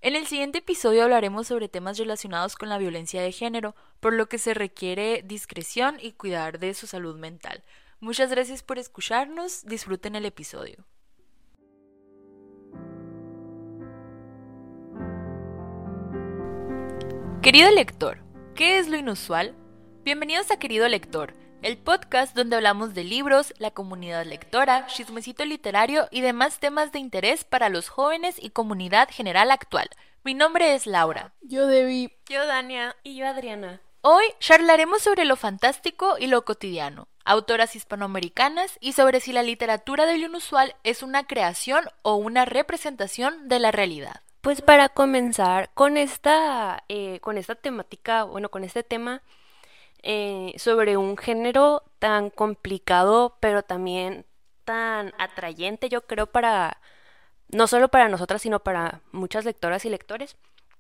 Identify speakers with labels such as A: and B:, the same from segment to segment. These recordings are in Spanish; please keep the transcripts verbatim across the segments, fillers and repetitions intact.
A: En el siguiente episodio hablaremos sobre temas relacionados con la violencia de género, por lo que se requiere discreción y cuidar de su salud mental. Muchas gracias por escucharnos, disfruten el episodio. Querido lector, ¿qué es lo inusual? Bienvenidos a Querido Lector, el podcast donde hablamos de libros, la comunidad lectora, chismecito literario y demás temas de interés para los jóvenes y comunidad general actual. Mi nombre es Laura.
B: Yo Debbie.
C: Yo Dania. Y yo Adriana.
A: Hoy charlaremos sobre lo fantástico y lo cotidiano, autoras hispanoamericanas y sobre si la literatura de lo inusual es una creación o una representación de la realidad.
C: Pues para comenzar con esta, eh, con esta temática, bueno, con este tema eh, sobre un género tan complicado, pero también tan atrayente, yo creo, para no solo para nosotras, sino para muchas lectoras y lectores.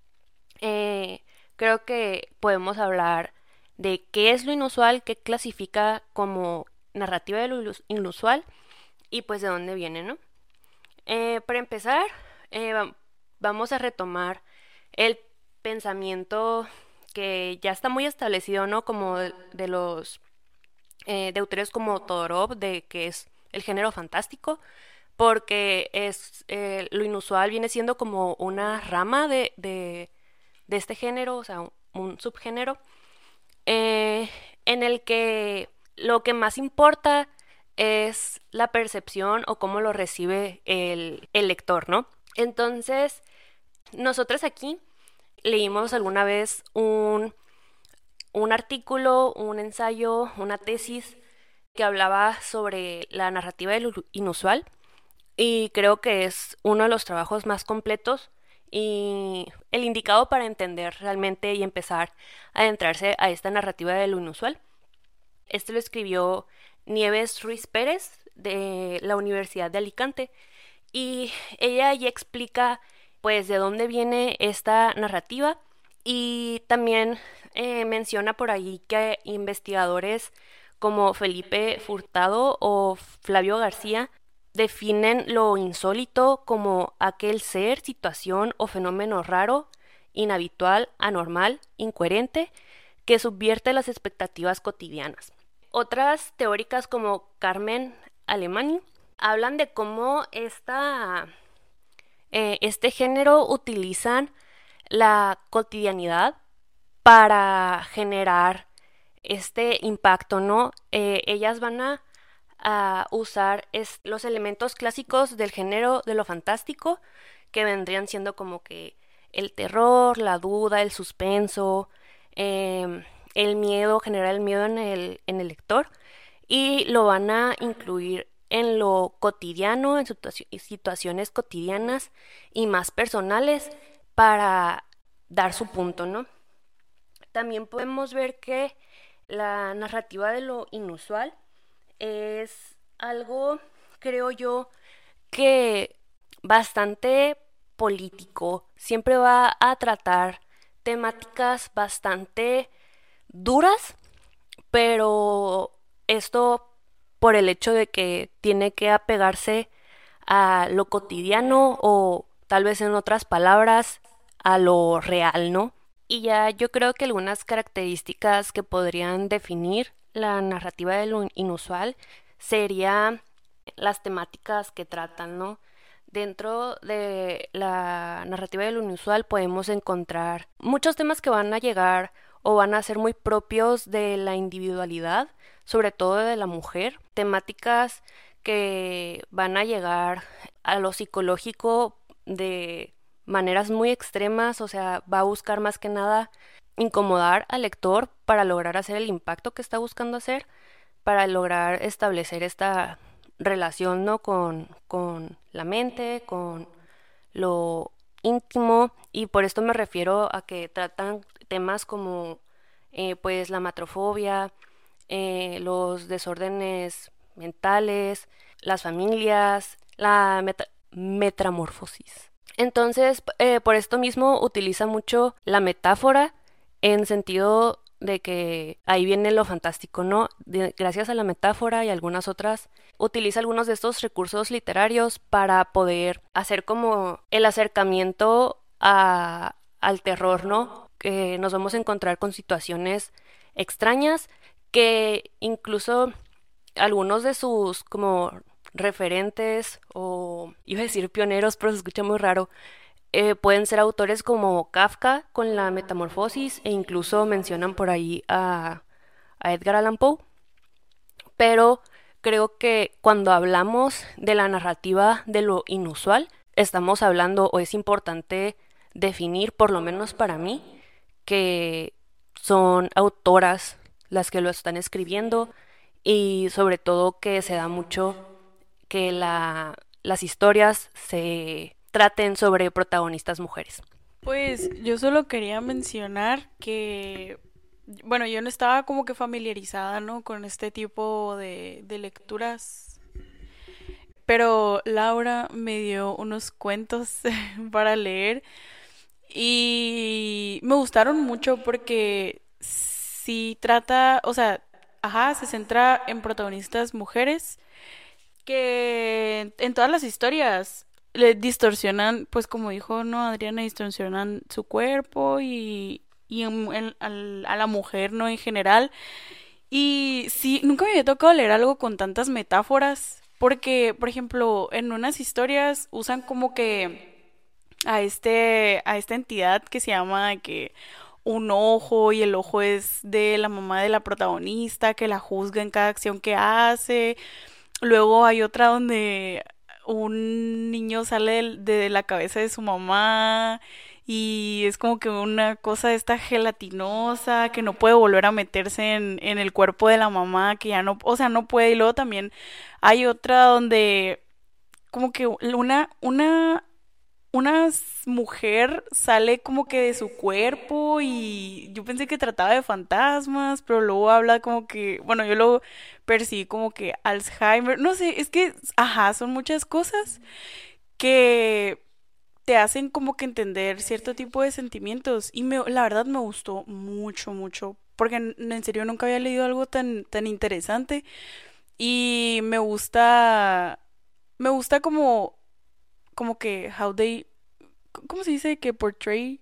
C: Eh, creo que podemos hablar de qué es lo inusual, qué clasifica como narrativa de lo inusual y pues de dónde viene, ¿no? Eh, para empezar, eh, vamos a retomar el pensamiento que ya está muy establecido, ¿no? Como de, de los eh, de autores como Todorov, de que es el género fantástico, porque es eh, lo inusual viene siendo como una rama de, de, de este género, o sea, un, un subgénero, eh, en el que lo que más importa es la percepción o cómo lo recibe el, el lector, ¿no? Entonces, nosotros aquí leímos alguna vez un, un artículo, un ensayo, una tesis que hablaba sobre la narrativa de lo inusual y creo que es uno de los trabajos más completos y el indicado para entender realmente y empezar a adentrarse a esta narrativa de lo inusual. Este lo escribió Nieves Ruiz Pérez de la Universidad de Alicante y ella ya explica pues de dónde viene esta narrativa y también eh, menciona por ahí que investigadores como Felipe Furtado o Flavio García definen lo insólito como aquel ser, situación o fenómeno raro, inhabitual, anormal, incoherente, que subvierte las expectativas cotidianas. Otras teóricas como Carmen Alemany hablan de cómo esta, eh, este género utilizan la cotidianidad para generar este impacto, ¿no? Eh, ellas van a, a usar es, los elementos clásicos del género de lo fantástico, que vendrían siendo como que el terror, la duda, el suspenso, eh, el miedo, generar el miedo en el, en el lector, y lo van a incluir en lo cotidiano, en situa- situaciones cotidianas y más personales para dar su punto, ¿no? También podemos ver que la narrativa de lo inusual es algo, creo yo, que bastante político. Siempre va a tratar temáticas bastante duras, pero esto por el hecho de que tiene que apegarse a lo cotidiano o tal vez en otras palabras a lo real, ¿no? Y ya yo creo que algunas características que podrían definir la narrativa de lo inusual serían las temáticas que tratan, ¿no? Dentro de la narrativa de lo inusual podemos encontrar muchos temas que van a llegar o van a ser muy propios de la individualidad, sobre todo de la mujer, temáticas que van a llegar a lo psicológico de maneras muy extremas, o sea, va a buscar más que nada incomodar al lector para lograr hacer el impacto que está buscando hacer, para lograr establecer esta relación, ¿no? con, con la mente, con lo íntimo, y por esto me refiero a que tratan temas como eh, pues la matrofobia, eh, los desórdenes mentales, las familias, la meta- metamorfosis. Entonces, eh, por esto mismo utiliza mucho la metáfora en sentido de que ahí viene lo fantástico, ¿no? De- gracias a la metáfora y algunas otras, utiliza algunos de estos recursos literarios para poder hacer como el acercamiento a, al terror, ¿no? Que nos vamos a encontrar con situaciones extrañas que incluso algunos de sus como referentes o iba a decir pioneros, pero se escucha muy raro, eh, pueden ser autores como Kafka con la Metamorfosis e incluso mencionan por ahí a, a Edgar Allan Poe, pero creo que cuando hablamos de la narrativa de lo inusual, estamos hablando o es importante definir, por lo menos para mí, que son autoras las que lo están escribiendo y sobre todo que se da mucho que la, las historias se traten sobre protagonistas mujeres.
B: Pues yo solo quería mencionar que, bueno, yo no estaba como que familiarizada, ¿no? Con este tipo de, de lecturas, pero Laura me dio unos cuentos para leer y me gustaron mucho porque sí trata, o sea, ajá, se centra en protagonistas mujeres que en todas las historias le distorsionan, pues como dijo no Adriana, distorsionan su cuerpo y, y en- en- al- a la mujer, ¿no? En general. Y sí, nunca me había tocado leer algo con tantas metáforas, porque, por ejemplo, en unas historias usan como que a este, a esta entidad que se llama de que un ojo y el ojo es de la mamá de la protagonista que la juzga en cada acción que hace. Luego hay otra donde un niño sale del- de la cabeza de su mamá y es como que una cosa esta gelatinosa que no puede volver a meterse en, en el cuerpo de la mamá, que ya no, o sea, no puede. Y luego también hay otra donde como que una, una una s- mujer sale como que de su cuerpo y yo pensé que trataba de fantasmas, pero luego habla como que, bueno, yo lo percibí como que Alzheimer, no sé, es que, ajá, son muchas cosas que te hacen como que entender cierto tipo de sentimientos y me, la verdad me gustó mucho, mucho, porque en, en serio nunca había leído algo tan, tan interesante y me gusta, me gusta como, como que how they ¿cómo se dice? Que portray,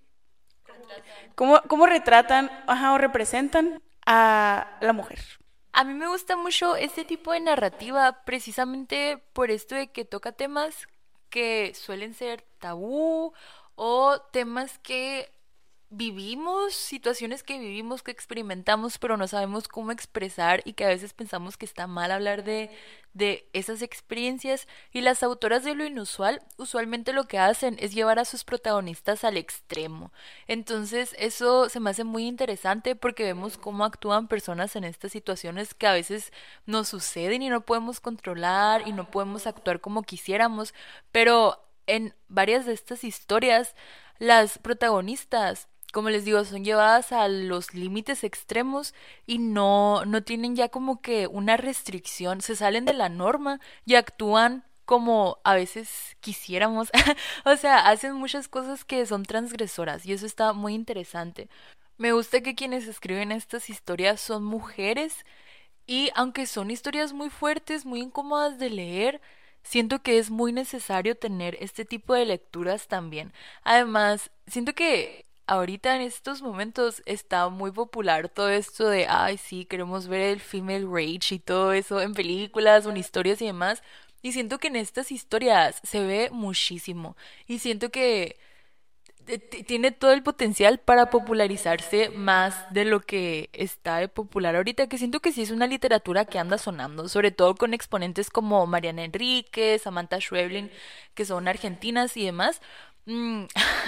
B: ¿cómo, cómo retratan, ajá, o representan a la mujer?
A: A mí me gusta mucho este tipo de narrativa precisamente por esto de que toca temas que suelen ser tabú o temas que vivimos, situaciones que vivimos, que experimentamos, pero no sabemos cómo expresar y que a veces pensamos que está mal hablar de, de esas experiencias. Y las autoras de lo inusual usualmente lo que hacen es llevar a sus protagonistas al extremo. Entonces eso se me hace muy interesante porque vemos cómo actúan personas en estas situaciones que a veces nos suceden y no podemos controlar y no podemos actuar como quisiéramos, pero en varias de estas historias las protagonistas, como les digo, son llevadas a los límites extremos y no, no tienen ya como que una restricción, se salen de la norma y actúan como a veces quisiéramos. O sea, hacen muchas cosas que son transgresoras y eso está muy interesante. Me gusta que quienes escriben estas historias son mujeres y aunque son historias muy fuertes, muy incómodas de leer, siento que es muy necesario tener este tipo de lecturas también. Además, siento que ahorita en estos momentos está muy popular todo esto de, ay, sí, queremos ver el female rage y todo eso en películas o en historias y demás. Y siento que en estas historias se ve muchísimo. Y siento que t- t- tiene todo el potencial para popularizarse más de lo que está de popular ahorita, que siento que sí es una literatura que anda sonando, sobre todo con exponentes como Mariana Enríquez, Samantha Schweblin, que son argentinas y demás. Mm,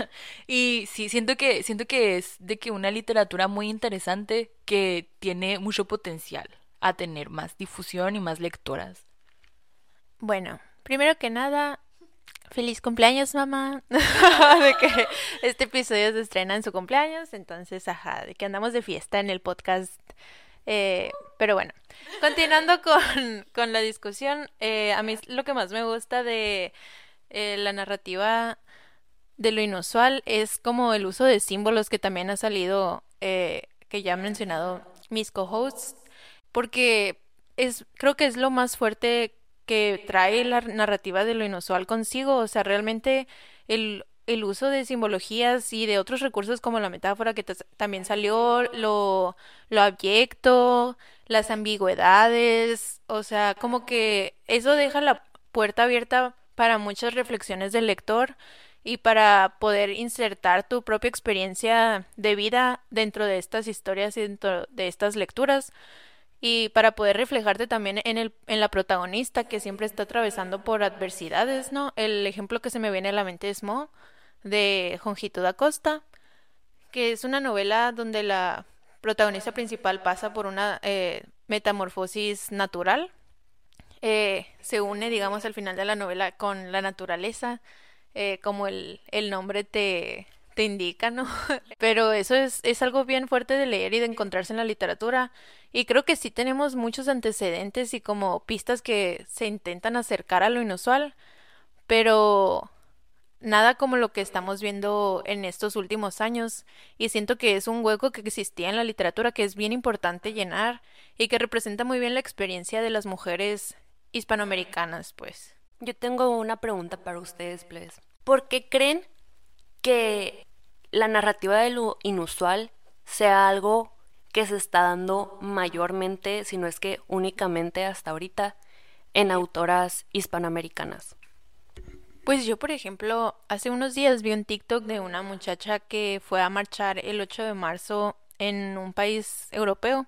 A: y sí, siento que, siento que es de que una literatura muy interesante que tiene mucho potencial a tener más difusión y más lectoras.
D: Bueno, primero que nada, feliz cumpleaños, mamá. De que este episodio se estrena en su cumpleaños, entonces, ajá, de que andamos de fiesta en el podcast. Eh, pero bueno, continuando con, con la discusión, eh, a mí lo que más me gusta de eh, la narrativa de lo inusual es como el uso de símbolos que también ha salido, eh, que ya han mencionado mis co-hosts, porque es, creo que es lo más fuerte que trae la narrativa de lo inusual consigo, o sea, realmente el el uso de simbologías y de otros recursos como la metáfora que tas- también salió, lo, lo abyecto, las ambigüedades, o sea, como que eso deja la puerta abierta para muchas reflexiones del lector y para poder insertar tu propia experiencia de vida dentro de estas historias y dentro de estas lecturas y para poder reflejarte también en el, en la protagonista que siempre está atravesando por adversidades, ¿no? El ejemplo que se me viene a la mente es Mo, de Jonjito da Costa, que es una novela donde la protagonista principal pasa por una eh, metamorfosis natural, eh, se une, digamos, al final de la novela con la naturaleza, eh, como el, el nombre te, te indica, ¿no? Pero eso es, es algo bien fuerte de leer y de encontrarse en la literatura. Y creo que sí tenemos muchos antecedentes y como pistas que se intentan acercar a lo inusual, pero nada como lo que estamos viendo en estos últimos años. Y siento que es un hueco que existía en la literatura que es bien importante llenar y que representa muy bien la experiencia de las mujeres hispanoamericanas, pues.
C: Yo tengo una pregunta para ustedes, please. ¿Por qué creen que la narrativa de lo inusual sea algo que se está dando mayormente, si no es que únicamente hasta ahorita, en autoras hispanoamericanas?
D: Pues yo, por ejemplo, hace unos días vi un TikTok de una muchacha que fue a marchar el ocho de marzo en un país europeo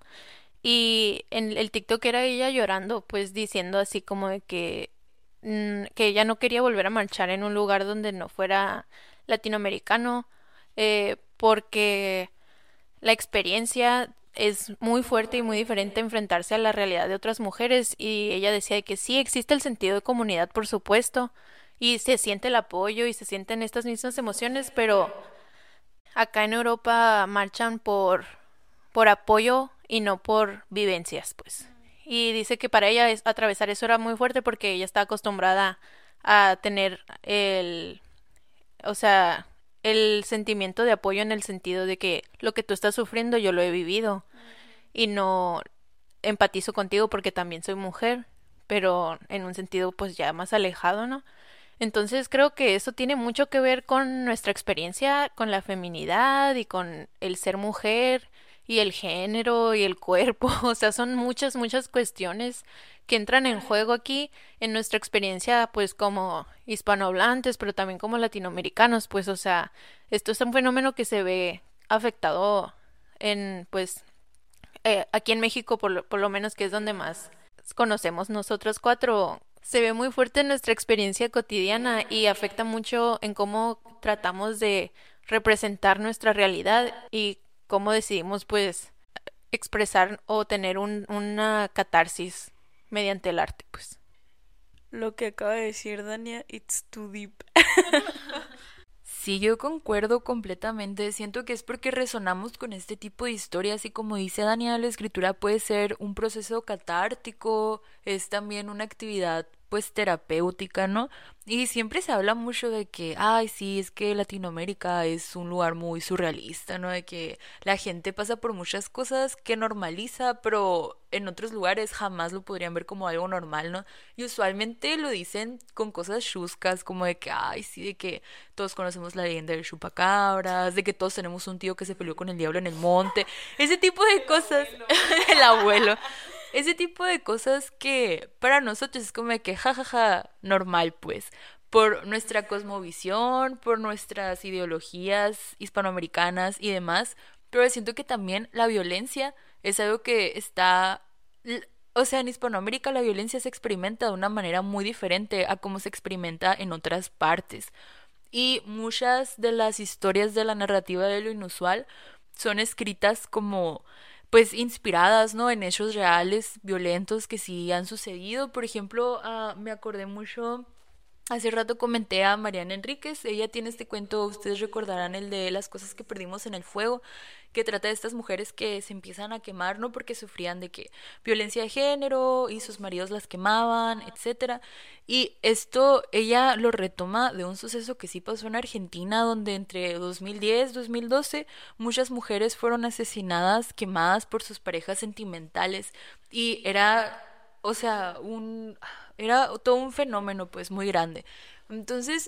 D: y en el TikTok era ella llorando, pues diciendo así como de que, mm, que ella no quería volver a marchar en un lugar donde no fuera latinoamericano, eh, porque la experiencia es muy fuerte y muy diferente enfrentarse a la realidad de otras mujeres y ella decía de que sí existe el sentido de comunidad, por supuesto, y se siente el apoyo y se sienten estas mismas emociones, pero acá en Europa marchan por, por apoyo y no por vivencias, pues. Y dice que para ella es, atravesar eso era muy fuerte porque ella está acostumbrada a tener el, o sea, el sentimiento de apoyo en el sentido de que lo que tú estás sufriendo yo lo he vivido y no empatizo contigo porque también soy mujer, pero en un sentido pues ya más alejado, ¿no? Entonces creo que eso tiene mucho que ver con nuestra experiencia, con la feminidad y con el ser mujer y el género y el cuerpo. O sea, son muchas, muchas cuestiones que entran en juego aquí en nuestra experiencia, pues como hispanohablantes, pero también como latinoamericanos, pues, o sea, esto es un fenómeno que se ve afectado en, pues, eh, aquí en México, por lo, por lo menos que es donde más conocemos nosotros cuatro, se ve muy fuerte en nuestra experiencia cotidiana y afecta mucho en cómo tratamos de representar nuestra realidad y cómo decidimos pues expresar o tener un, una catarsis mediante el arte, pues.
B: Lo que acaba de decir Dania, it's too deep.
A: Sí, yo concuerdo completamente. Siento que es porque resonamos con este tipo de historias y como dice Daniela, la escritura puede ser un proceso catártico, es también una actividad pues terapéutica, ¿no? Y siempre se habla mucho de que, ay, sí, es que Latinoamérica es un lugar muy surrealista, ¿no? De que la gente pasa por muchas cosas que normaliza, pero en otros lugares jamás lo podrían ver como algo normal, ¿no? Y usualmente lo dicen con cosas chuscas, como de que, ay, sí, de que todos conocemos la leyenda del chupacabras, de que todos tenemos un tío que se peleó con el diablo en el monte, ese tipo de cosas, el abuelo, ese tipo de cosas que para nosotros es como de que jajaja, normal pues, por nuestra cosmovisión, por nuestras ideologías hispanoamericanas y demás, pero siento que también la violencia es algo que está, l- o sea, en Hispanoamérica la violencia se experimenta de una manera muy diferente a cómo se experimenta en otras partes. Y muchas de las historias de la narrativa de lo inusual son escritas como pues inspiradas, ¿no? En hechos reales, violentos que sí han sucedido. Por ejemplo, ah, me acordé mucho, hace rato comenté a Mariana Enríquez, ella tiene este cuento, ustedes recordarán el de las cosas que perdimos en el fuego, que trata de estas mujeres que se empiezan a quemar, ¿no? Porque sufrían de que violencia de género y sus maridos las quemaban, etcétera. Y esto ella lo retoma de un suceso que sí pasó en Argentina, donde entre dos mil diez y dos mil doce muchas mujeres fueron asesinadas, quemadas por sus parejas sentimentales. Y era, o sea, un, era todo un fenómeno pues muy grande. Entonces,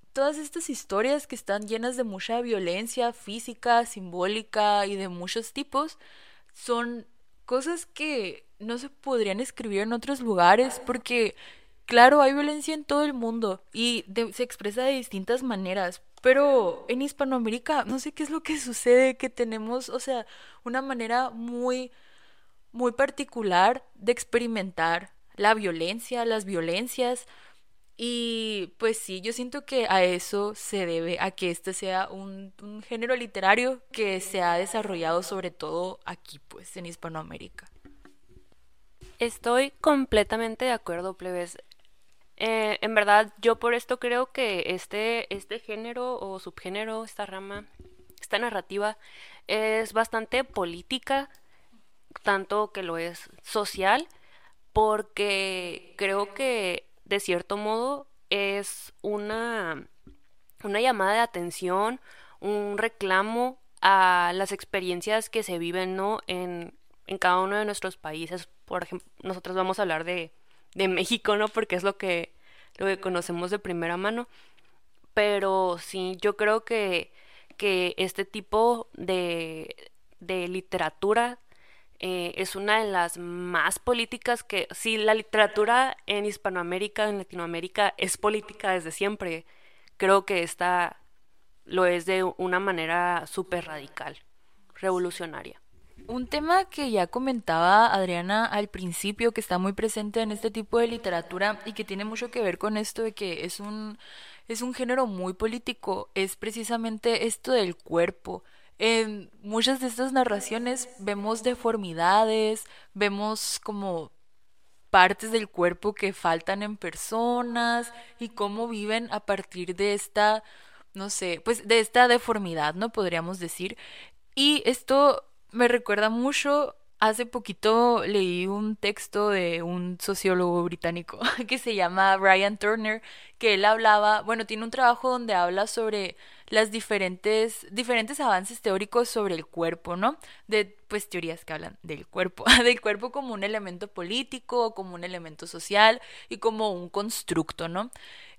A: todas estas historias que están llenas de mucha violencia física, simbólica y de muchos tipos, son cosas que no se podrían escribir en otros lugares porque, claro, hay violencia en todo el mundo y de- se expresa de distintas maneras, pero en Hispanoamérica no sé qué es lo que sucede, que tenemos, o sea, una manera muy, muy particular de experimentar la violencia, las violencias. Y pues sí, yo siento que a eso se debe, a que este sea un, un género literario que se ha desarrollado sobre todo aquí, pues, en Hispanoamérica.
C: Estoy completamente de acuerdo, plebes. Eh, en verdad, yo por esto creo que este, este género o subgénero, esta rama, esta narrativa, es bastante política, tanto que lo es social, porque creo que de cierto modo es una, una llamada de atención, un reclamo a las experiencias que se viven, ¿no? en, en cada uno de nuestros países. Por ejemplo, nosotros vamos a hablar de, de México, ¿no? Porque es lo que, lo que conocemos de primera mano. Pero sí, yo creo que, que este tipo de, de literatura eh, es una de las más políticas que, sí, la literatura en Hispanoamérica, en Latinoamérica, es política desde siempre. Creo que esta lo es de una manera súper radical, revolucionaria.
A: Un tema que ya comentaba Adriana al principio, que está muy presente en este tipo de literatura y que tiene mucho que ver con esto de que es un, es un género muy político, es precisamente esto del cuerpo. En muchas de estas narraciones vemos deformidades, vemos como partes del cuerpo que faltan en personas y cómo viven a partir de esta, no sé, pues de esta deformidad, ¿no? Podríamos decir. Y esto me recuerda mucho, hace poquito leí un texto de un sociólogo británico que se llama Brian Turner, que él hablaba, bueno, tiene un trabajo donde habla sobre las diferentes, diferentes avances teóricos sobre el cuerpo, ¿no? De, pues, teorías que hablan del cuerpo, del cuerpo como un elemento político, como un elemento social y como un constructo, ¿no?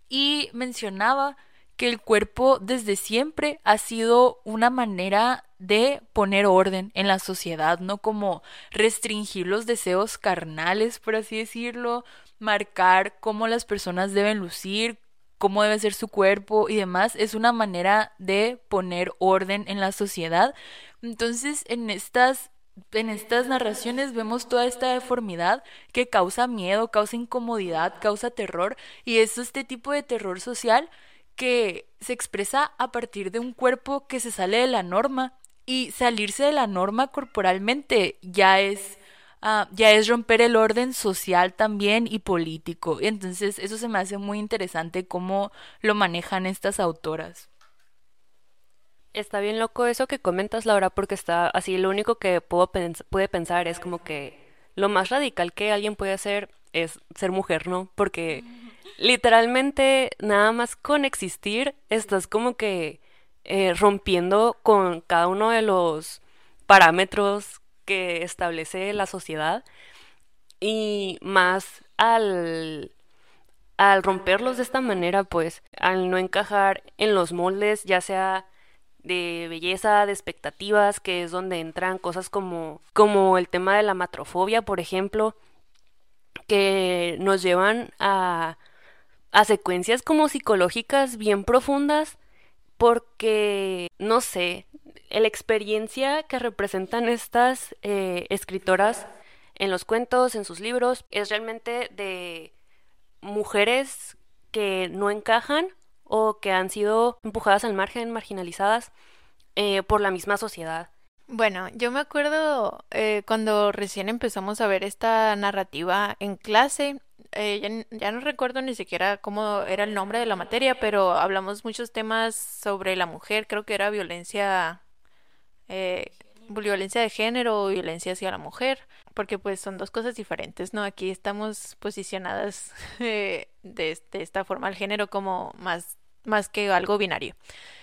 A: Y mencionaba que el cuerpo desde siempre ha sido una manera de poner orden en la sociedad, ¿no? Como restringir los deseos carnales, por así decirlo, marcar cómo las personas deben lucir, cómo debe ser su cuerpo y demás, es una manera de poner orden en la sociedad. Entonces, en estas en estas narraciones vemos toda esta deformidad que causa miedo, causa incomodidad, causa terror, y es este tipo de terror social que se expresa a partir de un cuerpo que se sale de la norma, y salirse de la norma corporalmente ya es ah, ya es romper el orden social también y político. Entonces eso se me hace muy interesante cómo lo manejan estas autoras.
C: Está bien loco eso que comentas, Laura, porque está así, lo único que puedo pens- pude pensar es como que lo más radical que alguien puede hacer es ser mujer, ¿no? Porque literalmente nada más con existir estás como que eh, rompiendo con cada uno de los parámetros que establece la sociedad, y más al al romperlos de esta manera, pues, al no encajar en los moldes, ya sea de belleza, de expectativas, que es donde entran cosas como, como el tema de la matrofobia, por ejemplo, que nos llevan a, a secuencias como psicológicas bien profundas, porque, no sé, la experiencia que representan estas eh, escritoras en los cuentos, en sus libros, es realmente de mujeres que no encajan o que han sido empujadas al margen, marginalizadas eh, por la misma sociedad.
D: Bueno, yo me acuerdo eh, cuando recién empezamos a ver esta narrativa en clase, eh, ya, n- ya no recuerdo ni siquiera cómo era el nombre de la materia, pero hablamos muchos temas sobre la mujer, creo que era violencia, eh, violencia de género o violencia hacia la mujer, porque pues son dos cosas diferentes, ¿no? Aquí estamos posicionadas eh, de, es- de esta forma, el género como más, más que algo binario.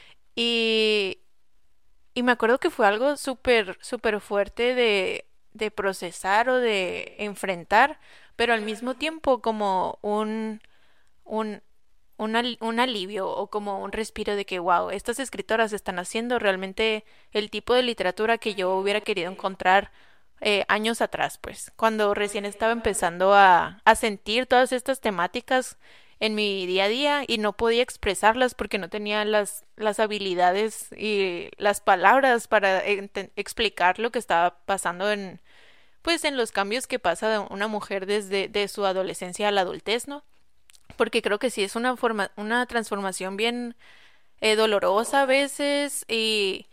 D: Y y me acuerdo que fue algo súper, súper fuerte de, de procesar o de enfrentar, pero al mismo tiempo como un, un, un, al- un alivio o como un respiro de que, wow, estas escritoras están haciendo realmente el tipo de literatura que yo hubiera querido encontrar eh, años atrás, pues, cuando recién estaba empezando a, a sentir todas estas temáticas en mi día a día y no podía expresarlas porque no tenía las, las habilidades y las palabras para ente- explicar lo que estaba pasando en, pues, en los cambios que pasa de una mujer desde de su adolescencia a la adultez, ¿no? Porque creo que sí es una forma, una transformación bien eh, dolorosa a veces y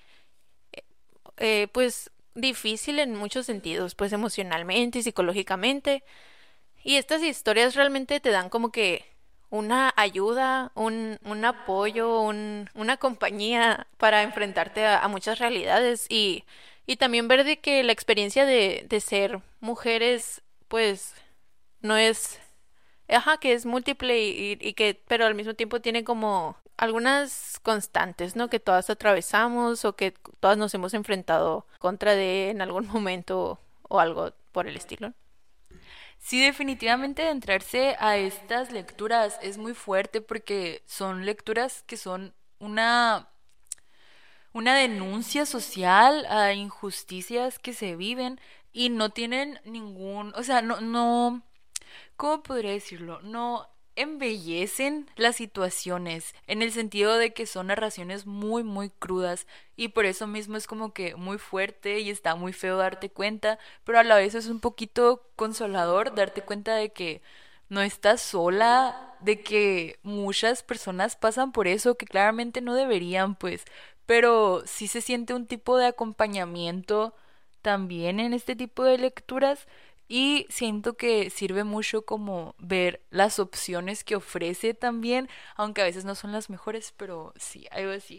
D: eh, pues difícil en muchos sentidos, pues emocionalmente y psicológicamente. Y estas historias realmente te dan como que una ayuda, un, un apoyo, un, una compañía para enfrentarte a, a muchas realidades y, y también ver de que la experiencia de, de ser mujeres, pues no es, ajá, que es múltiple y, y que, pero al mismo tiempo tiene como algunas constantes, ¿no? Que todas atravesamos o que todas nos hemos enfrentado contra de en algún momento o algo por el estilo.
A: Sí, definitivamente adentrarse a estas lecturas es muy fuerte porque son lecturas que son una, una denuncia social a injusticias que se viven y no tienen ningún, o sea, no, no, ¿cómo podría decirlo? No embellecen las situaciones en el sentido de que son narraciones muy muy crudas y por eso mismo es como que muy fuerte y está muy feo darte cuenta, pero a la vez es un poquito consolador darte cuenta de que no estás sola, de que muchas personas pasan por eso, que claramente no deberían, pues, pero sí se siente un tipo de acompañamiento también en este tipo de lecturas y siento que sirve mucho como ver las opciones que ofrece también, aunque a veces no son las mejores, pero sí, algo así.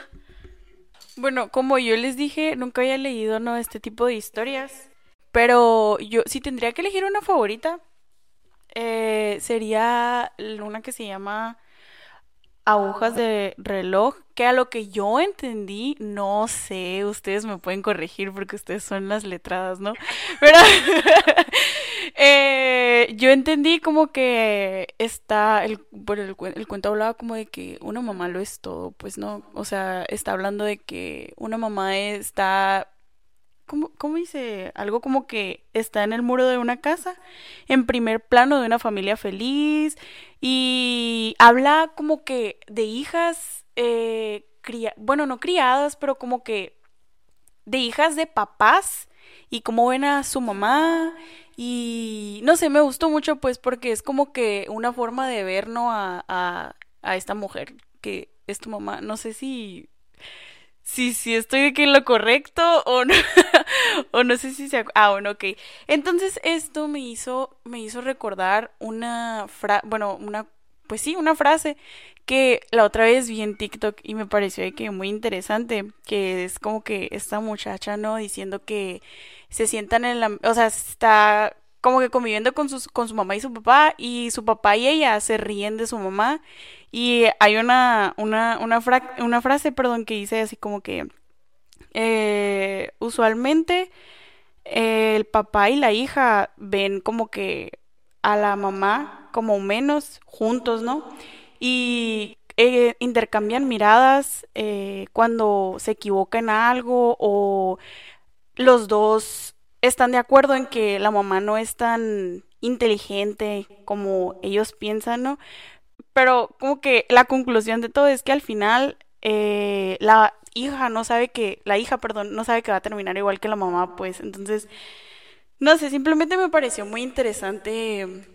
B: Bueno, como yo les dije, nunca había leído, ¿no? Este tipo de historias. Pero yo, si tendría que elegir una favorita, eh, sería una que se llama Agujas de reloj, que a lo que yo entendí, no sé, ustedes me pueden corregir porque ustedes son las letradas, ¿no? Pero eh, yo entendí como que está, el, bueno, el, cuen- el cuento hablaba como de que una mamá lo es todo, pues no, o sea, está hablando de que una mamá está, ¿cómo, cómo dice? Algo como que está en el muro de una casa, en primer plano de una familia feliz, y habla como que de hijas, eh, cría- bueno, no criadas, pero como que de hijas de papás y cómo ven a su mamá. Y no sé, me gustó mucho pues porque es como que una forma de ver, ¿no? A, a, a esta mujer que es tu mamá. No sé si Sí, sí, estoy aquí en lo correcto o no, o no sé si se... ac- Ah, bueno, ok. Entonces esto me hizo, me hizo recordar una fra... bueno, una, pues sí, una frase que la otra vez vi en TikTok y me pareció de que muy interesante, que es como que esta muchacha, ¿no? Diciendo que se sientan en la... O sea, está como que conviviendo con sus, con su mamá y su papá y su papá y ella se ríen de su mamá y hay una, una, una, fra- una frase, perdón, que dice así como que eh, usualmente eh, el papá y la hija ven como que a la mamá como menos juntos, ¿no? Y eh, intercambian miradas eh, cuando se equivocan en algo o los dos están de acuerdo en que la mamá no es tan inteligente como ellos piensan, ¿no? Pero como que la conclusión de todo es que al final eh, la hija no sabe que, la hija, perdón, no sabe que va a terminar igual que la mamá, pues. Entonces, no sé, simplemente me pareció muy interesante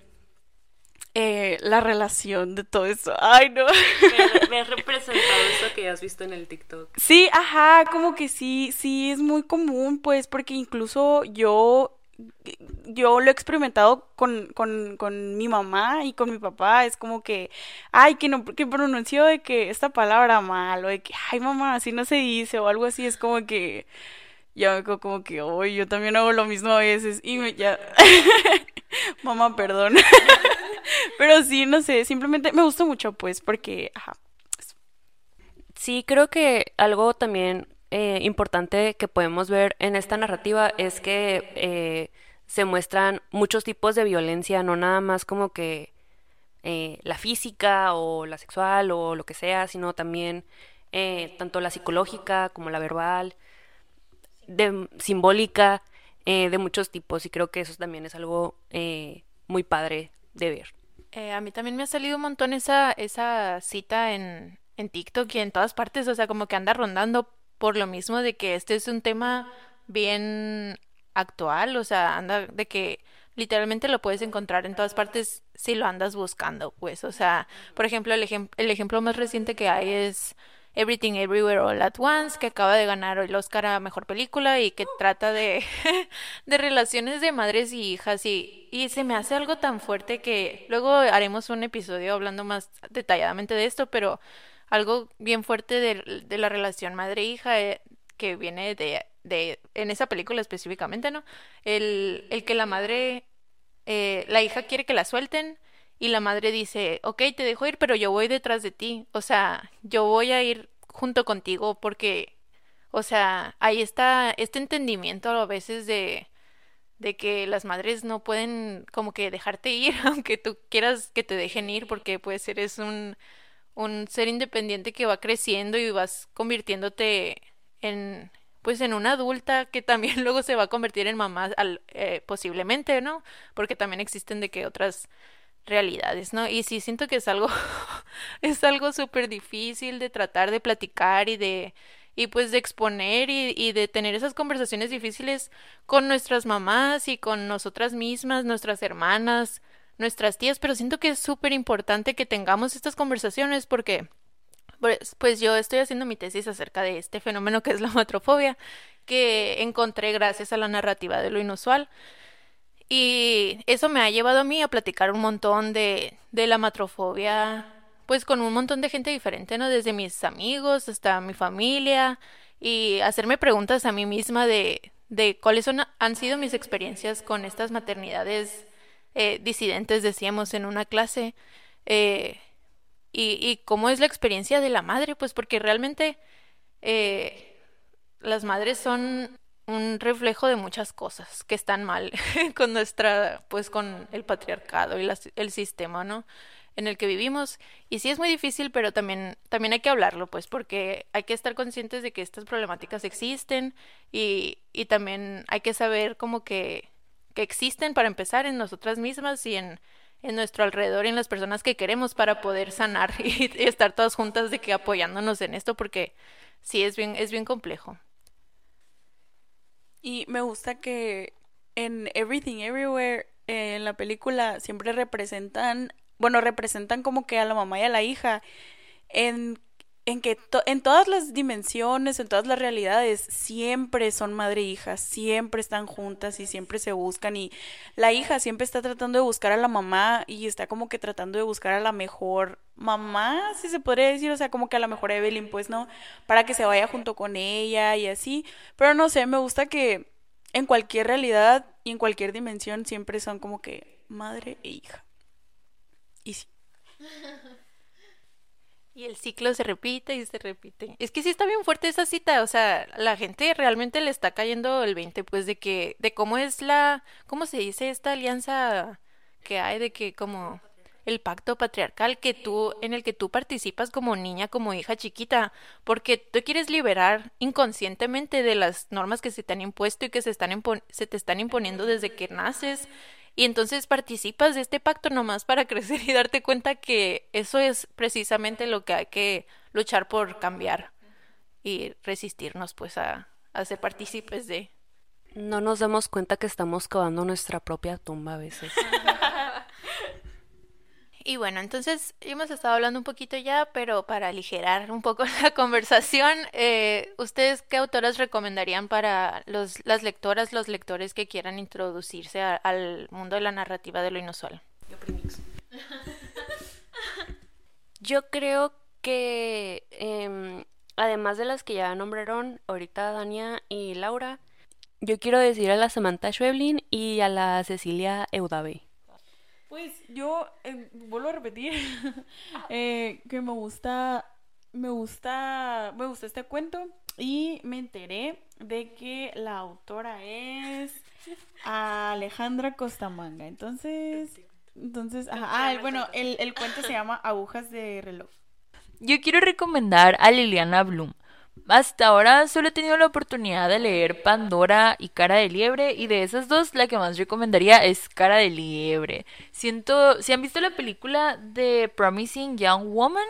B: eh, la relación de todo eso. Ay, no.
C: Me, ha- me has representado eso que has visto en el TikTok.
B: Sí, ajá, como que sí, sí es muy común, pues, porque incluso yo, yo lo he experimentado con, con, con mi mamá y con mi papá, es como que, ay, que no, que pronunció de que esta palabra mal, o de que, ay, mamá, así no se dice, o algo así, es como que, ya me quedo como que, oye, yo también hago lo mismo a veces, y me, ya, mamá, perdón, pero sí, no sé, simplemente me gustó mucho, pues, porque, ajá,
C: Sí, creo que algo también eh, importante que podemos ver en esta narrativa es que eh, se muestran muchos tipos de violencia, no nada más como que eh, la física o la sexual o lo que sea, sino también eh, tanto la psicológica como la verbal, de, simbólica, eh, de muchos tipos, y creo que eso también es algo eh, muy padre de ver.
D: Eh, a mí también me ha salido un montón esa, esa cita en, en TikTok y en todas partes, o sea, como que anda rondando por lo mismo de que este es un tema bien actual, o sea, anda de que literalmente lo puedes encontrar en todas partes si lo andas buscando, pues, o sea, por ejemplo, el, ejem- el ejemplo más reciente que hay es Everything Everywhere All at Once, que acaba de ganar el Oscar a Mejor Película y que trata de, de relaciones de madres y hijas y, y se me hace algo tan fuerte que luego haremos un episodio hablando más detalladamente de esto, pero algo bien fuerte de, de la relación madre-hija eh, que viene de, de, en esa película específicamente, ¿no? El, el que la madre, eh, la hija quiere que la suelten y la madre dice, ok, te dejo ir, pero yo voy detrás de ti, o sea, yo voy a ir junto contigo porque, o sea, ahí está este entendimiento a veces de de que las madres no pueden como que dejarte ir, aunque tú quieras que te dejen ir, porque pues eres un, un ser independiente que va creciendo y vas convirtiéndote en, pues en una adulta que también luego se va a convertir en mamá al, eh, posiblemente, ¿no? Porque también existen de que otras realidades, ¿no? Y sí siento que es algo, es algo súper difícil de tratar de platicar y de, y pues de exponer y, y de tener esas conversaciones difíciles con nuestras mamás y con nosotras mismas, nuestras hermanas, nuestras tías, pero siento que es súper importante que tengamos estas conversaciones porque pues, pues yo estoy haciendo mi tesis acerca de este fenómeno que es la matrofobia, que encontré gracias a la narrativa de lo inusual. Y eso me ha llevado a mí a platicar un montón de, de la matrofobia, pues con un montón de gente diferente, ¿no? Desde mis amigos hasta mi familia y hacerme preguntas a mí misma de, de cuáles son, han sido mis experiencias con estas maternidades eh, disidentes, decíamos en una clase, eh, y, y cómo es la experiencia de la madre, pues porque realmente eh, las madres son un reflejo de muchas cosas que están mal con nuestra, pues con el patriarcado y las- el sistema, ¿no? En el que vivimos. Y sí es muy difícil, pero también, también hay que hablarlo, pues, porque hay que estar conscientes de que estas problemáticas existen y, y también hay que saber como que, que existen para empezar en nosotras mismas y en, en nuestro alrededor y en las personas que queremos para poder sanar y, y estar todas juntas de que apoyándonos en esto, porque sí es bien, es bien complejo.
B: Y me gusta que en Everything Everywhere, eh, en la película, siempre representan, bueno, representan como que a la mamá y a la hija en, en que to- en todas las dimensiones, en todas las realidades, siempre son madre e hija, siempre están juntas y siempre se buscan y la hija siempre está tratando de buscar a la mamá y está como que tratando de buscar a la mejor mamá, si se podría decir, o sea, como que a la mejor Evelyn, pues, ¿no? Para que se vaya junto con ella y así, pero no sé, me gusta que en cualquier realidad y en cualquier dimensión siempre son como que madre e hija. Y sí.
D: Y el ciclo se repite y se repite. Es que sí está bien fuerte esa cita, o sea, la gente realmente le está cayendo el veinte, pues, de que, de cómo es la, ¿cómo se dice esta alianza que hay de que como el pacto patriarcal que tú, en el que tú participas como niña, como hija chiquita, porque tú quieres liberar inconscientemente de las normas que se te han impuesto y que se están impon- se te están imponiendo desde que naces. Y entonces participas de este pacto nomás para crecer y darte cuenta que eso es precisamente lo que hay que luchar por cambiar y resistirnos pues a, a ser partícipes de.
C: No nos damos cuenta que estamos cavando nuestra propia tumba a veces.
D: Y bueno, entonces hemos estado hablando un poquito ya, pero para aligerar un poco la conversación, eh, ¿ustedes qué autoras recomendarían para los, las lectoras, los lectores que quieran introducirse a- al mundo de la narrativa de lo inusual?
C: Yo creo que, em, además de las que ya nombraron ahorita Dania y Laura, yo quiero decir a la Samantha Schweblin y a la Cecilia Eudave.
B: Pues yo eh, vuelvo a repetir eh, que me gusta, me gusta, me gusta este cuento y me enteré de que la autora es Alejandra Costamanga. Entonces, Entonces, ajá. Ah, el- bueno, el, el cuento se llama Agujas de reloj.
A: Yo quiero recomendar a Liliana Bloom. Hasta ahora solo he tenido la oportunidad de leer Pandora y Cara de Liebre, y de esas dos la que más recomendaría es Cara de Liebre. Siento, si han visto la película de Promising Young Woman,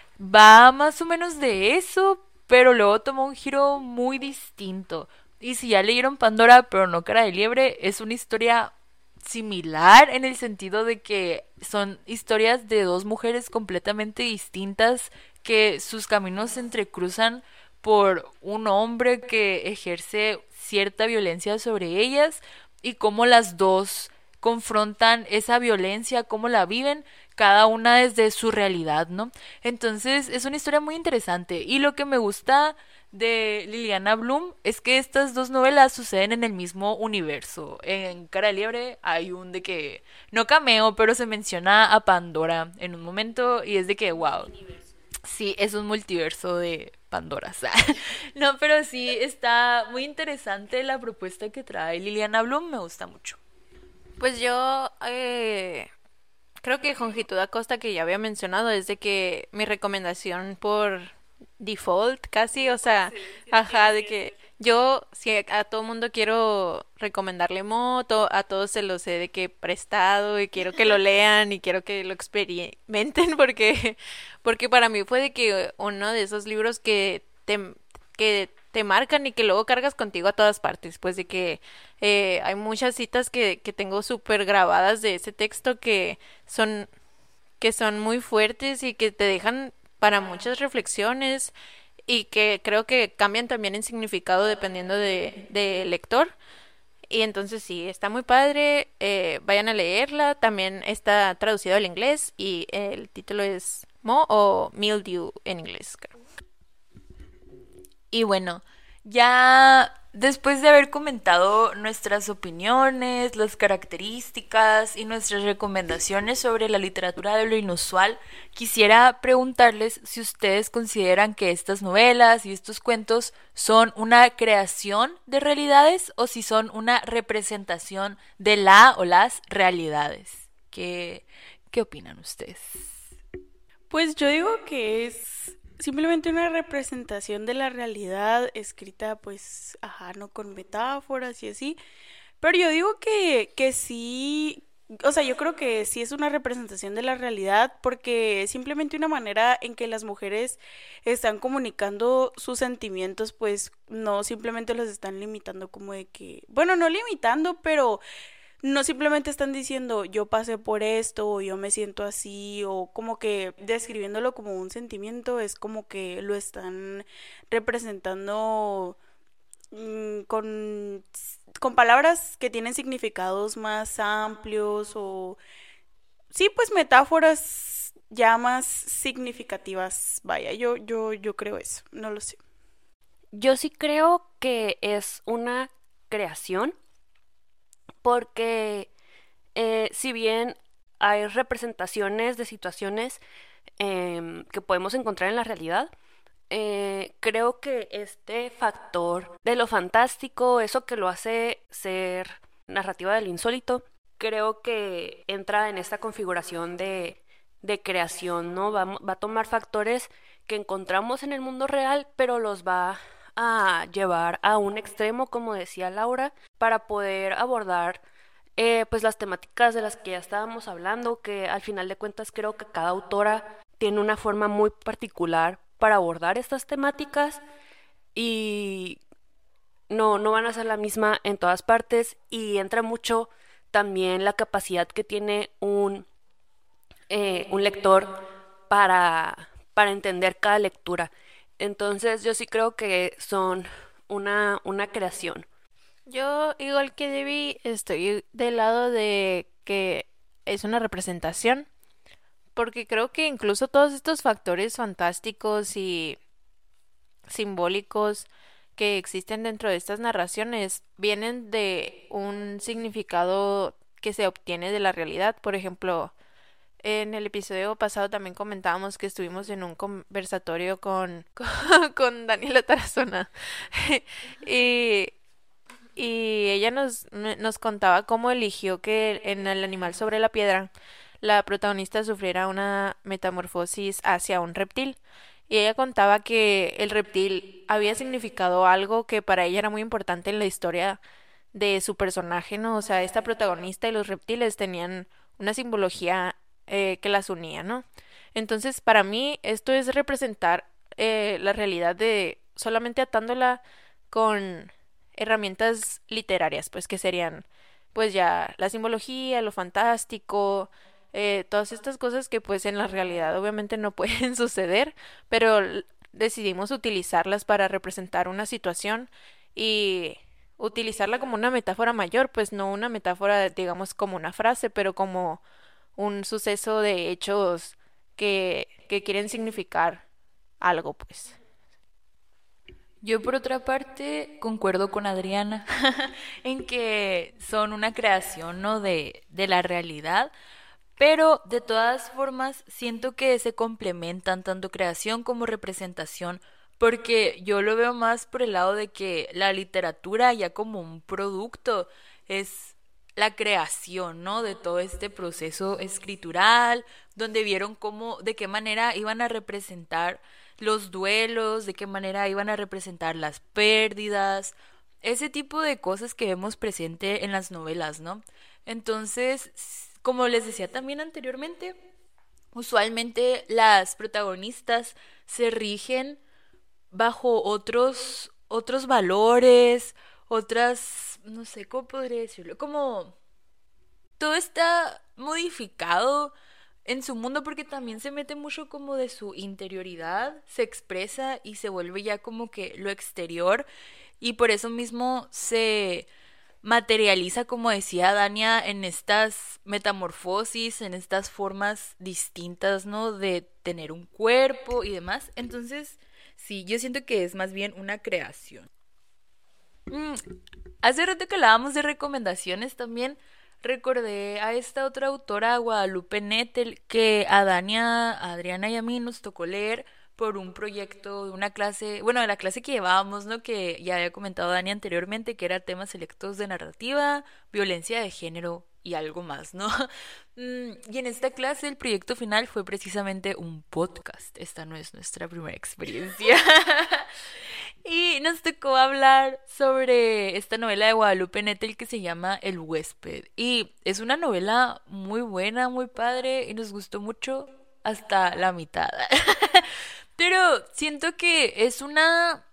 A: va más o menos de eso, pero luego toma un giro muy distinto. Y si ya leyeron Pandora pero no Cara de Liebre, es una historia similar en el sentido de que son historias de dos mujeres completamente distintas que sus caminos se entrecruzan por un hombre que ejerce cierta violencia sobre ellas, y cómo las dos confrontan esa violencia, cómo la viven, cada una desde su realidad, ¿no? Entonces es una historia muy interesante, y lo que me gusta de Liliana Bloom es que estas dos novelas suceden en el mismo universo. En Cara de Liebre hay un de que, no cameo, pero se menciona a Pandora en un momento, y es de que, wow. Sí, es un multiverso de Pandora. No, pero sí, está muy interesante la propuesta que trae Liliana Bloom, me gusta mucho.
D: Pues yo eh, creo que Jongitud Acosta, que ya había mencionado, es de que mi recomendación por default casi, o sea, ajá, de que yo si a todo mundo quiero recomendarle moto, a todos se los he de que prestado y quiero que lo lean y quiero que lo experimenten porque porque para mí fue de que uno de esos libros que te que te marcan y que luego cargas contigo a todas partes, pues de que eh, hay muchas citas que, que tengo súper grabadas de ese texto que son que son muy fuertes y que te dejan para muchas reflexiones y que creo que cambian también en significado dependiendo de, de lector. Y entonces sí, está muy padre, eh, vayan a leerla, también está traducido al inglés y el título es Mo o Mildew en inglés, creo.
A: Y bueno, ya después de haber comentado nuestras opiniones, las características y nuestras recomendaciones sobre la literatura de lo inusual, quisiera preguntarles si ustedes consideran que estas novelas y estos cuentos son una creación de realidades o si son una representación de la o las realidades. ¿Qué, qué opinan ustedes?
B: Pues yo digo que es simplemente una representación de la realidad escrita, pues, ajá, no con metáforas y así. Pero yo digo que, que sí, o sea, yo creo que sí es una representación de la realidad porque es simplemente una manera en que las mujeres están comunicando sus sentimientos, pues no simplemente los están limitando como de que, bueno, no limitando, pero no simplemente están diciendo yo pasé por esto o yo me siento así o como que describiéndolo como un sentimiento, es como que lo están representando mm, con, con palabras que tienen significados más amplios o sí, pues metáforas ya más significativas. Vaya, yo, yo, yo creo eso, no lo sé.
C: Yo sí creo que es una creación porque eh, si bien hay representaciones de situaciones em, que podemos encontrar en la realidad, eh, creo que este factor de lo fantástico, eso que lo hace ser narrativa de lo insólito, creo que entra en esta configuración de, de creación, ¿no? Va, va a tomar factores que encontramos en el mundo real, pero los va a llevar a un extremo, como decía Laura, para poder abordar eh, pues las temáticas de las que ya estábamos hablando, que al final de cuentas creo que cada autora tiene una forma muy particular para abordar estas temáticas y no, no van a ser la misma en todas partes, y entra mucho también la capacidad que tiene un, eh, un lector para, para entender cada lectura. Entonces yo sí creo que son una, una creación.
D: Yo, igual que Debbie, estoy del lado de que es una representación, porque creo que incluso todos estos factores fantásticos y simbólicos que existen dentro de estas narraciones vienen de un significado que se obtiene de la realidad. Por ejemplo, en el episodio pasado también comentábamos que estuvimos en un conversatorio con, con, con Daniela Tarazona y y ella nos, me- nos contaba cómo eligió que en el animal sobre la piedra la protagonista sufriera una metamorfosis hacia un reptil. Y ella contaba que el reptil había significado algo que para ella era muy importante en la historia de su personaje, ¿no? O sea, esta protagonista y los reptiles tenían una simbología eh, que las unía, ¿no? Entonces, para mí, esto es representar eh, la realidad de solamente atándola con herramientas literarias, pues que serían, pues ya, la simbología, lo fantástico, eh, todas estas cosas que pues en la realidad obviamente no pueden suceder, pero l- decidimos utilizarlas para representar una situación y utilizarla como una metáfora mayor, pues no una metáfora, digamos, como una frase, pero como un suceso de hechos que, que quieren significar algo, pues.
A: Yo por otra parte concuerdo con Adriana en que son una creación, ¿no? de, de la realidad, pero de todas formas siento que se complementan tanto creación como representación, porque yo lo veo más por el lado de que la literatura ya como un producto es la creación, ¿no? De todo este proceso escritural, donde vieron cómo, de qué manera iban a representar los duelos, de qué manera iban a representar las pérdidas, ese tipo de cosas que vemos presente en las novelas, ¿no? Entonces, s- como les decía también anteriormente, usualmente las protagonistas se rigen bajo otros otros valores, otras, no sé cómo podría decirlo, como todo está modificado en su mundo porque también se mete mucho como de su interioridad, se expresa y se vuelve ya como que lo exterior y por eso mismo se materializa, como decía Dania, en estas metamorfosis, en estas formas distintas, ¿no? De tener un cuerpo y demás. Entonces, sí, yo siento que es más bien una creación. Mm, hace rato que hablábamos de recomendaciones también, recordé a esta otra autora, Guadalupe Nettel, que a Dania, a Adriana y a mí nos tocó leer por un proyecto de una clase, bueno, de la clase que llevábamos, ¿no? Que ya había comentado Dani anteriormente, que era temas selectos de narrativa, violencia de género y algo más, ¿no? Mm, y en esta clase el proyecto final fue precisamente un podcast. Esta no es nuestra primera experiencia. Y nos tocó hablar sobre esta novela de Guadalupe Nettel que se llama El huésped. Y es una novela muy buena, muy padre y nos gustó mucho hasta la mitad. Pero siento que es una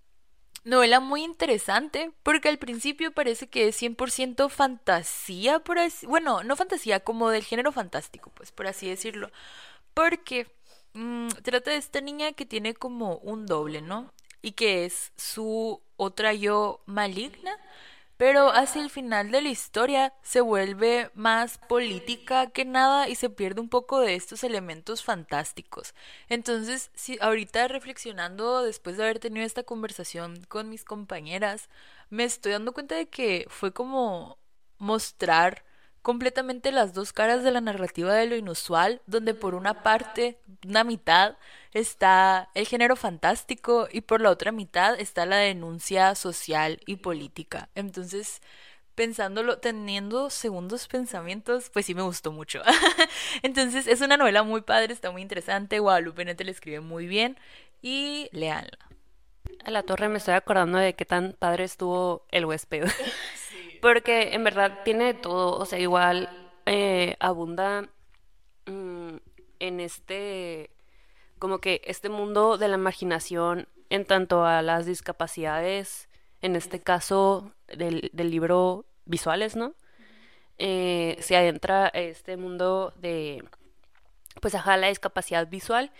A: novela muy interesante porque al principio parece que es cien por ciento fantasía, por así, bueno, no fantasía, como del género fantástico, pues por así decirlo. Porque mm, trata de esta niña que tiene como un doble, ¿no? Y que es su otra yo maligna, pero hacia el final de la historia se vuelve más política que nada y se pierde un poco de estos elementos fantásticos. Entonces, si ahorita reflexionando después de haber tenido esta conversación con mis compañeras, me estoy dando cuenta de que fue como mostrar completamente las dos caras de la narrativa de lo inusual, donde por una parte, una mitad, está el género fantástico y por la otra mitad está la denuncia social y política. Entonces, pensándolo, teniendo segundos pensamientos, pues sí me gustó mucho. Entonces, es una novela muy padre, está muy interesante, Guadalupe Nettel le escribe muy bien y léanla.
C: A la torre me estoy acordando de qué tan padre estuvo el huésped. Porque en verdad tiene de todo, o sea, igual eh, abunda mm, en este, como que este mundo de la imaginación en tanto a las discapacidades, en este caso del, del libro visuales, ¿no? Eh, se adentra a este mundo de, pues, ajá, la discapacidad visual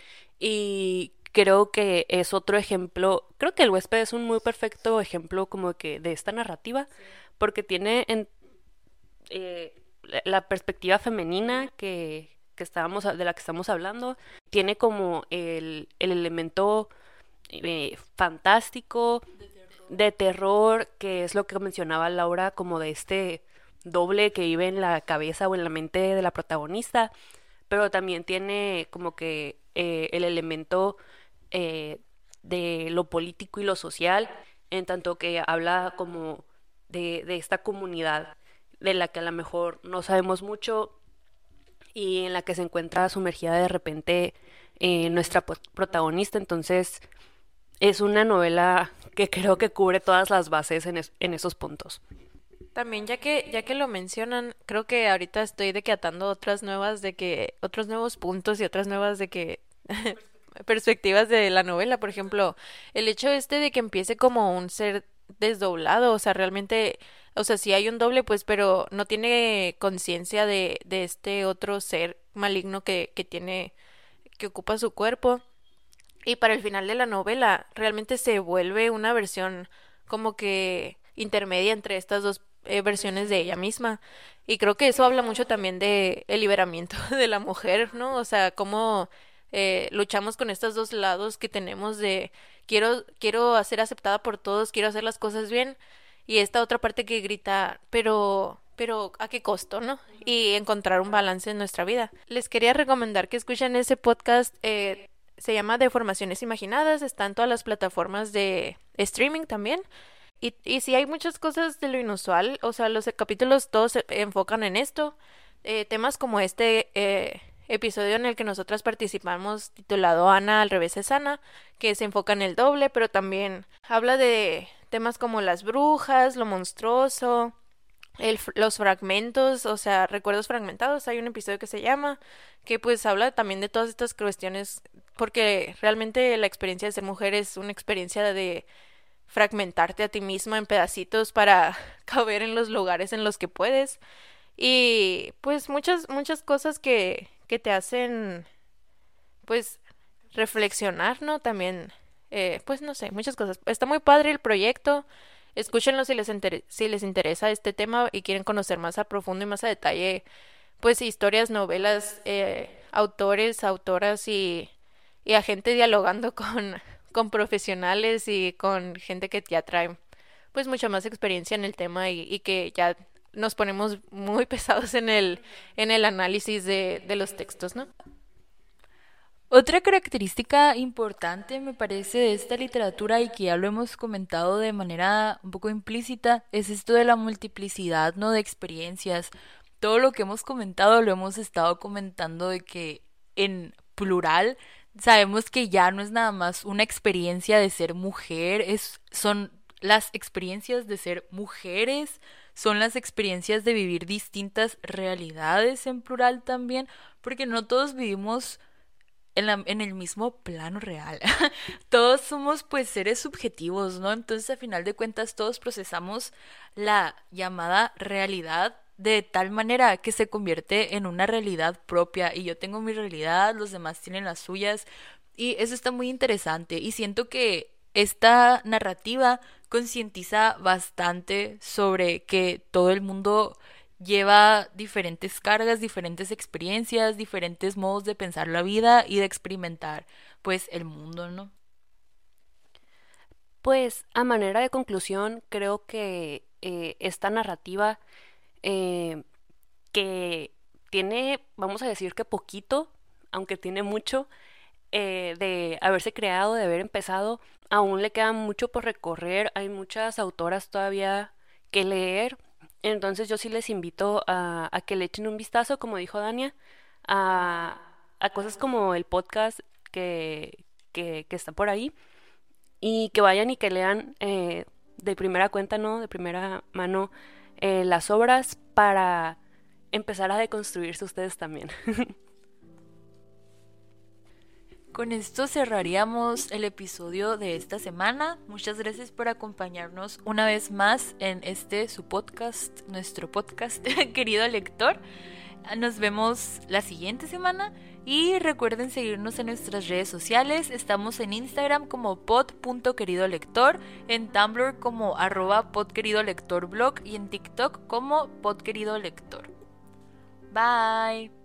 C: y creo que es otro ejemplo, creo que el huésped es un muy perfecto ejemplo como que de esta narrativa, porque tiene en, eh, la la perspectiva femenina que, que estábamos, de la que estamos hablando, tiene como el, el elemento eh, fantástico, de terror, que es lo que mencionaba Laura, como de este doble que vive en la cabeza o en la mente de la protagonista, pero también tiene como que eh, el elemento eh, de lo político y lo social, en tanto que habla como de, de esta comunidad de la que a lo mejor no sabemos mucho y en la que se encuentra sumergida de repente eh, nuestra po- protagonista. Entonces es una novela que creo que cubre todas las bases en, es- en esos puntos.
D: También ya que ya que lo mencionan, creo que ahorita estoy de que atando otras nuevas de que otros nuevos puntos y otras nuevas de que perspectivas de la novela, por ejemplo, el hecho este de que empiece como un ser desdoblado, o sea, realmente, o sea, sí hay un doble, pues, pero no tiene conciencia de de este otro ser maligno que que tiene que ocupa su cuerpo. Y para el final de la novela, realmente se vuelve una versión como que intermedia entre estas dos eh, versiones de ella misma. Y creo que eso habla mucho también de el liberamiento de la mujer, ¿no? O sea, cómo eh, luchamos con estos dos lados que tenemos de quiero, quiero ser aceptada por todos, quiero hacer las cosas bien, y esta otra parte que grita, pero, pero ¿a qué costo, no? Y encontrar un balance en nuestra vida. Les quería recomendar que escuchen ese podcast. Eh, se llama Deformaciones Imaginadas, está en todas las plataformas de streaming también. Y, y sí hay muchas cosas de lo inusual, o sea, los capítulos todos se enfocan en esto. Eh, temas como este eh, episodio en el que nosotras participamos, titulado Ana al revés es Ana, que se enfoca en el doble, pero también habla de temas como las brujas, lo monstruoso, el, f- los fragmentos, o sea, recuerdos fragmentados. Hay un episodio que se llama, que pues habla también de todas estas cuestiones, porque realmente la experiencia de ser mujer es una experiencia de fragmentarte a ti misma en pedacitos para caber en los lugares en los que puedes. Y pues muchas, muchas cosas que, que te hacen pues reflexionar, ¿no? También, eh, pues no sé, muchas cosas. Está muy padre el proyecto. Escúchenlo si les inter- si les interesa este tema y quieren conocer más a profundo y más a detalle, pues historias, novelas, eh, autores, autoras y, y a gente dialogando con, con profesionales y con gente que ya trae pues mucha más experiencia en el tema y, y que ya nos ponemos muy pesados en el, en el análisis de, de los textos, ¿no?
A: Otra característica importante, me parece, de esta literatura y que ya lo hemos comentado de manera un poco implícita, es esto de la multiplicidad, ¿no? De experiencias. Todo lo que hemos comentado lo hemos estado comentando de que en plural sabemos que ya no es nada más una experiencia de ser mujer, es, son las experiencias de ser mujeres, son las experiencias de vivir distintas realidades en plural también, porque no todos vivimos en, la- en el mismo plano real. Todos somos pues seres subjetivos, ¿no? Entonces, a final de cuentas, todos procesamos la llamada realidad de tal manera que se convierte en una realidad propia. Y yo tengo mi realidad, los demás tienen las suyas. Y eso está muy interesante. Y siento que esta narrativa concientiza bastante sobre que todo el mundo lleva diferentes cargas, diferentes experiencias, diferentes modos de pensar la vida y de experimentar, pues, el mundo, ¿no?
C: Pues a manera de conclusión, creo que eh, esta narrativa eh, que tiene, vamos a decir que poquito, aunque tiene mucho, eh, de haberse creado, de haber empezado, aún le queda mucho por recorrer, hay muchas autoras todavía que leer, entonces yo sí les invito a, a que le echen un vistazo, como dijo Dania, a, a cosas como el podcast que, que, que está por ahí y que vayan y que lean eh, de primera cuenta, ¿no? De primera mano eh, las obras para empezar a deconstruirse ustedes también.
A: Con esto cerraríamos el episodio de esta semana. Muchas gracias por acompañarnos una vez más en este su podcast, nuestro podcast, querido lector. Nos vemos la siguiente semana y recuerden seguirnos en nuestras redes sociales. Estamos en Instagram como pod.queridolector, en Tumblr como arroba podqueridolectorblog y en TikTok como podqueridolector. Bye.